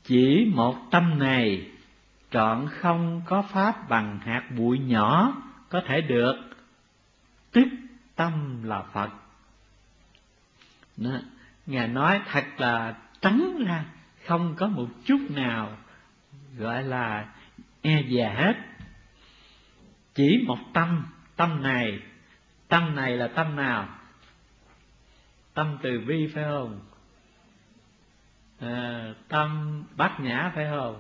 Chỉ một tâm này trọn không có pháp bằng hạt bụi nhỏ có thể được, tức tâm là Phật. Đó, Ngài nói thật là trắng ra, không có một chút nào gọi là e dè hết. Chỉ một tâm, tâm này là tâm nào? Tâm từ bi phải không? Tâm bát nhã phải không?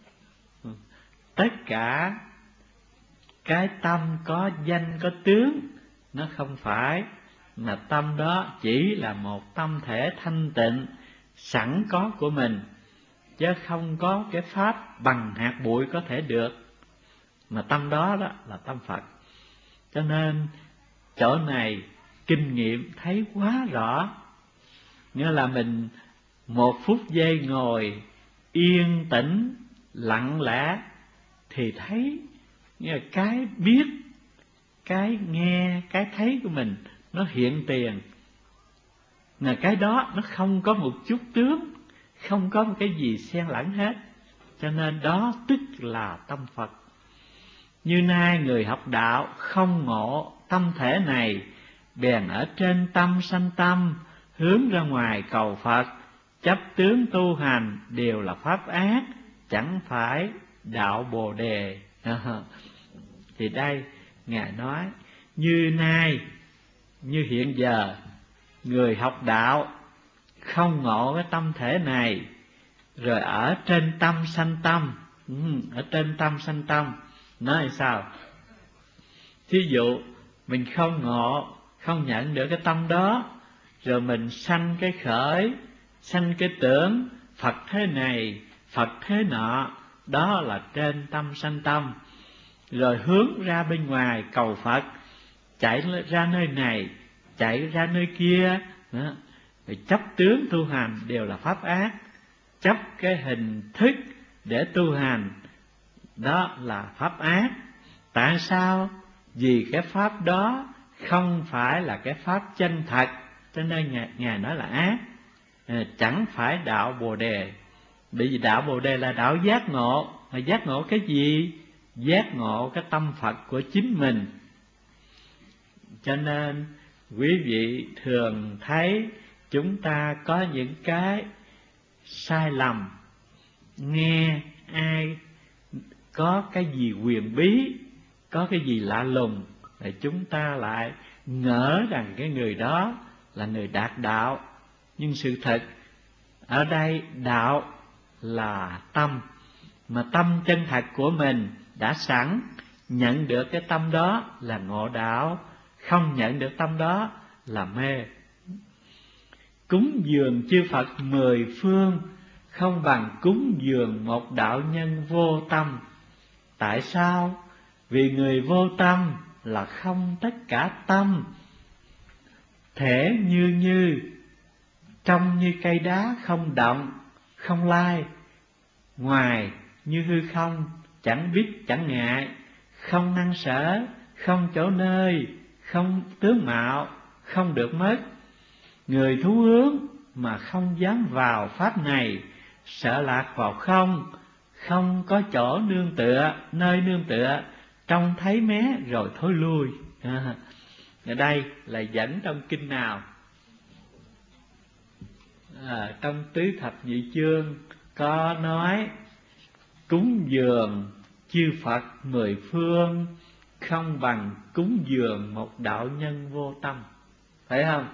Tất cả cái tâm có danh có tướng nó không phải, mà tâm đó chỉ là một tâm thể thanh tịnh sẵn có của mình, chứ không có cái pháp bằng hạt bụi có thể được, mà tâm đó đó là tâm Phật. Cho nên chỗ này kinh nghiệm thấy quá rõ, nghĩa là mình một phút giây ngồi yên tĩnh lặng lẽ thì thấy, nghĩa là cái biết, cái nghe, cái thấy của mình nó hiện tiền, là cái đó nó không có một chút tướng, không có một cái gì xen lẫn hết, cho nên đó tức là tâm Phật. Như nay người học đạo không ngộ tâm thể này, bèn ở trên tâm sanh tâm, hướng ra ngoài cầu Phật, chấp tướng tu hành đều là pháp ác, chẳng phải đạo Bồ Đề. Thì đây Ngài nói như nay, như hiện giờ, người học đạo không ngộ cái tâm thể này, rồi ở trên tâm sanh tâm. Ở trên tâm sanh tâm nói sao? Thí dụ mình không ngộ, không nhận được cái tâm đó, rồi mình sanh cái khởi, sanh cái tưởng Phật thế này, Phật thế nọ, đó là trên tâm sanh tâm. Rồi hướng ra bên ngoài cầu Phật, chạy ra nơi này, chạy ra nơi kia, rồi chấp tướng tu hành đều là pháp ác, chấp cái hình thức để tu hành đó là pháp ác. Tại sao? Vì cái pháp đó không phải là cái pháp chân thật, cho nên Ngài nói là ác, chẳng phải đạo Bồ Đề. Bởi vì đạo Bồ Đề là đạo giác ngộ, mà giác ngộ cái gì? Giác ngộ cái tâm Phật của chính mình. Cho nên quý vị thường thấy chúng ta có những cái sai lầm, nghe ai có cái gì huyền bí, có cái gì lạ lùng, thì chúng ta lại ngỡ rằng cái người đó là người đạt đạo. Nhưng sự thật ở đây đạo là tâm, mà tâm chân thật của mình đã sẵn, nhận được cái tâm đó là ngộ đạo, không nhận được tâm đó là mê. Cúng dường chư Phật 10 phương, không bằng cúng dường một đạo nhân vô tâm. Tại sao? Vì người vô tâm là không tất cả tâm, thể như trong như cây đá không động, không lai, ngoài như hư không, chẳng biết chẳng ngại, không năng sở, không chỗ nơi, không tướng mạo, không được mất. Người thú hướng mà không dám vào pháp này, sợ lạc vào không, không có chỗ nương tựa, nơi nương tựa, trông thấy mé rồi thối lui. Ở đây là dẫn trong kinh nào? Trong tứ thập nhị chương có nói cúng dường chư Phật 10 phương, không bằng cúng dường một đạo nhân vô tâm. Phải không?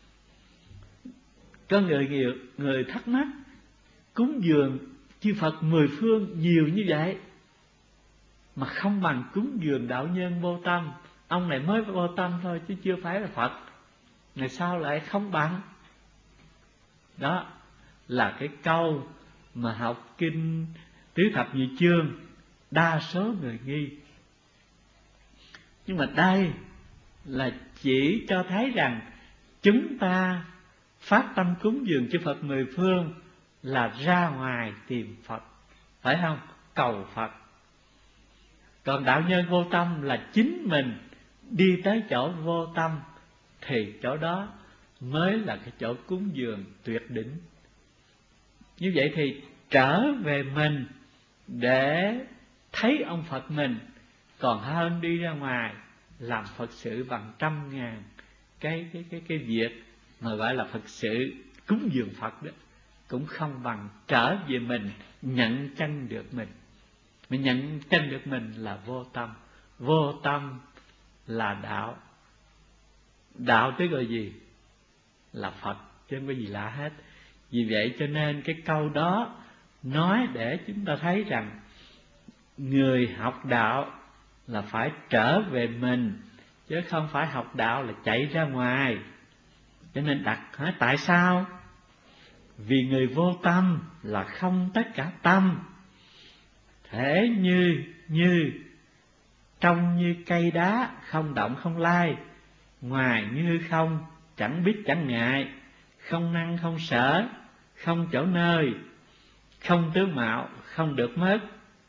Có người thắc mắc, cúng dường chư Phật 10 phương nhiều như vậy mà không bằng cúng dường đạo nhân vô tâm. Ông này mới vô tâm thôi chứ chưa phải là Phật, ngày sao lại không bằng? Đó là cái câu mà học kinh tứ thập nhị chương đa số người nghi. Nhưng mà đây là chỉ cho thấy rằng chúng ta phát tâm cúng dường chư Phật 10 phương là ra ngoài tìm Phật, phải không? Cầu Phật. Còn đạo nhân vô tâm là chính mình đi tới chỗ vô tâm, thì chỗ đó mới là cái chỗ cúng dường tuyệt đỉnh. Như vậy thì trở về mình để thấy ông Phật mình, còn hơn đi ra ngoài làm Phật sự bằng trăm ngàn cái việc mà gọi là Phật sự cúng dường Phật đó, cũng không bằng trở về mình nhận chân được mình. Mà nhận chân được mình là vô tâm. Vô tâm là đạo. Đạo tức là gì? Là Phật, chứ không có gì lạ hết. Vì vậy cho nên cái câu đó nói để chúng ta thấy rằng người học đạo là phải trở về mình, chứ không phải học đạo là chạy ra ngoài. Cho nên đặt hỏi tại sao? Vì người vô tâm là không tất cả tâm. Thể như trong như cây đá, không động không lai, ngoài như không, chẳng biết chẳng ngại, không năng không sở, không chỗ nơi, không tướng mạo, không được mất.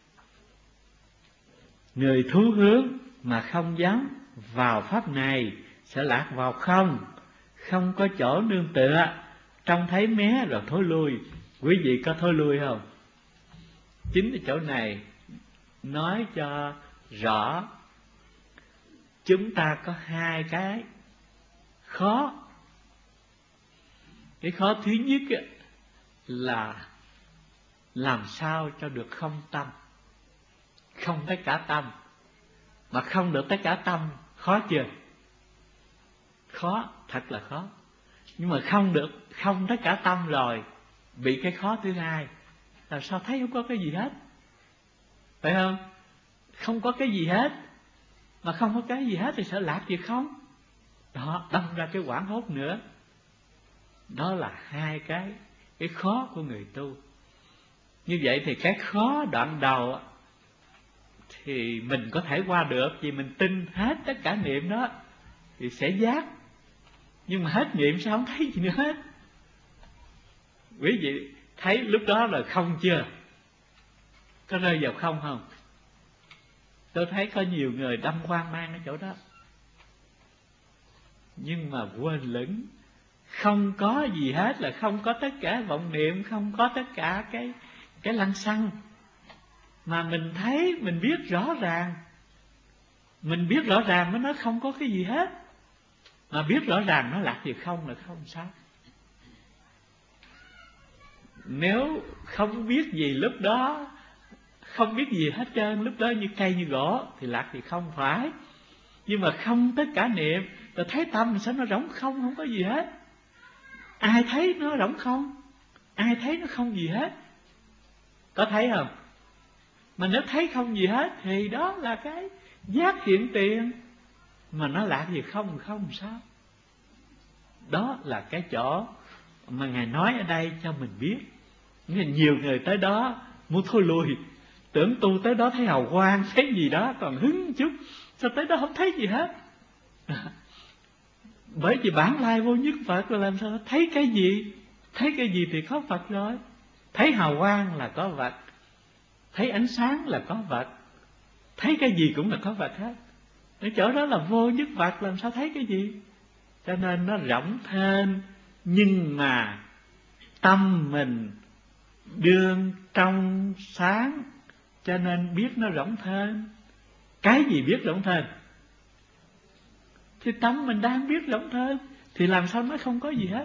Người thú hướng mà không dám vào pháp này sẽ lạc vào không, không có chỗ nương tựa, trông thấy mé rồi thối lui. Quý vị có thối lui không? Chính cái chỗ này nói cho rõ chúng ta có hai cái khó. Cái khó thứ nhất là làm sao cho được không tâm, không tất cả tâm. Mà không được tất cả tâm khó chưa? Khó, thật là khó. Nhưng mà không được không tất cả tâm rồi, bị cái khó thứ hai, làm sao thấy không có cái gì hết, phải không? Không có cái gì hết, mà không có cái gì hết thì sợ lạc gì không? Đó, đâm ra cái hoảng hốt nữa. Đó là hai cái khó của người tu. Như vậy thì cái khó đoạn đầu thì mình có thể qua được, vì mình tin hết tất cả niệm đó thì sẽ giác. Nhưng mà hết niệm sao không thấy gì nữa hết? Quý vị thấy lúc đó là không chưa? Có rơi vào không không? Tôi thấy có nhiều người đâm hoang mang ở chỗ đó, nhưng mà quên lửng. Không có gì hết là không có tất cả vọng niệm, không có tất cả cái lăng xăng. Mà mình thấy, mình biết rõ ràng. Mình biết rõ ràng mới nói không có cái gì hết. Mà biết rõ ràng nó lạc gì không là không sao. Nếu không biết gì lúc đó, không biết gì hết trơn, lúc đó như cây như gỗ, thì lạc thì không phải. Nhưng mà không tất cả niệm, rồi thấy tâm mình sao nó rỗng không, không có gì hết. Ai thấy nó rỗng không? Ai thấy nó không gì hết? Có thấy không? Mà nếu thấy không gì hết thì đó là cái giác hiện tiền. Mà nó lạc gì không sao. Đó là cái chỗ mà Ngài nói ở đây cho mình biết. Nhiều người tới đó muốn thôi lùi, tưởng tu tới đó thấy hào quang, thấy gì đó còn hứng chút, sao tới đó không thấy gì hết. Bởi vì bản lai vô nhất Phật là làm sao thấy cái gì? Thấy cái gì thì có Phật rồi. Thấy hào quang là có Phật, thấy ánh sáng là có Phật, thấy cái gì cũng là có Phật hết. Ở chỗ đó là vô nhất Phật, làm sao thấy cái gì? Cho nên nó rỗng thênh, nhưng mà tâm mình đương trong sáng, cho nên biết nó rỗng thênh. Cái gì biết rỗng thênh? Thì tâm mình đang biết rỗng thênh, thì làm sao nó không có gì hết.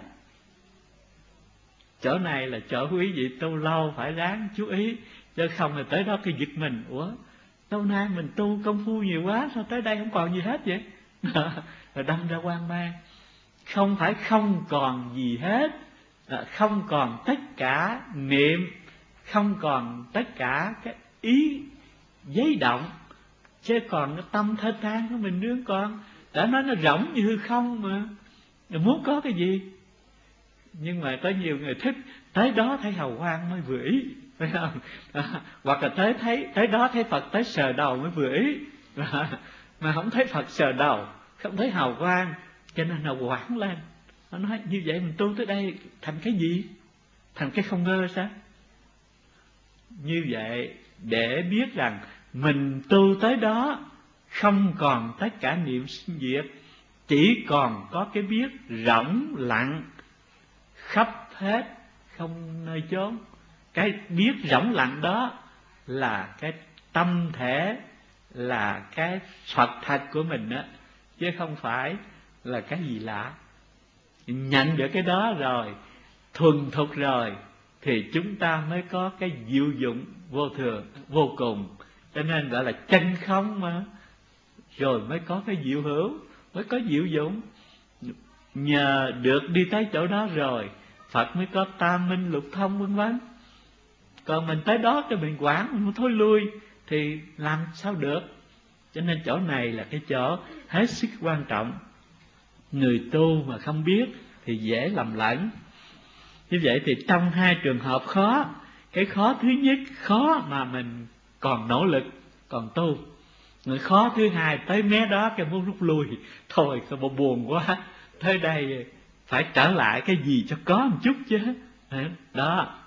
Chỗ này là chỗ quý vị tu lâu phải ráng chú ý, chứ không là tới đó cái giật mình. Ủa, lâu nay mình tu công phu nhiều quá, sao tới đây không còn gì hết vậy? Rồi đâm ra hoang mang. Không phải không còn gì hết, không còn tất cả niệm, không còn tất cả cái ý giấy động, chứ còn cái tâm thênh thang của mình đương còn. Đã nói nó rỗng như hư không mà, muốn có cái gì? Nhưng mà có nhiều người thích tới đó thấy hào quang mới vừa ý, phải không? Hoặc là tới đó thấy Phật, tới sờ đầu mới vừa ý, mà không thấy Phật sờ đầu, không thấy hào quang, cho nên là hoảng lên. Nó nói như vậy mình tu tới đây thành cái gì? Thành cái không ngơ sao? Như vậy để biết rằng mình tu tới đó không còn tất cả niệm sinh diệt, chỉ còn có cái biết rỗng lặng khắp hết, không nơi chốn. Cái biết rỗng lặng đó là cái tâm thể, là cái Phật thật của mình đó, chứ không phải là cái gì lạ. Nhận được cái đó rồi, thuần thục rồi, thì chúng ta mới có cái diệu dụng vô thường, vô cùng. Cho nên gọi là chân không mà. Rồi mới có cái diệu hữu, mới có diệu dụng. Nhờ được đi tới chỗ đó rồi, Phật mới có tam minh lục thông vân vân. Còn mình tới đó cho mình quản, mình thôi lui thì làm sao được. Cho nên chỗ này là cái chỗ hết sức quan trọng. Người tu mà không biết thì dễ lầm lẫn. Như vậy thì trong hai trường hợp khó, cái khó thứ nhất, khó mà mình còn nỗ lực, còn tu. Người khó thứ hai, tới mé đó cái muốn rút lui, thôi sao mà buồn quá, tới đây phải trở lại cái gì cho có một chút chứ. Đó,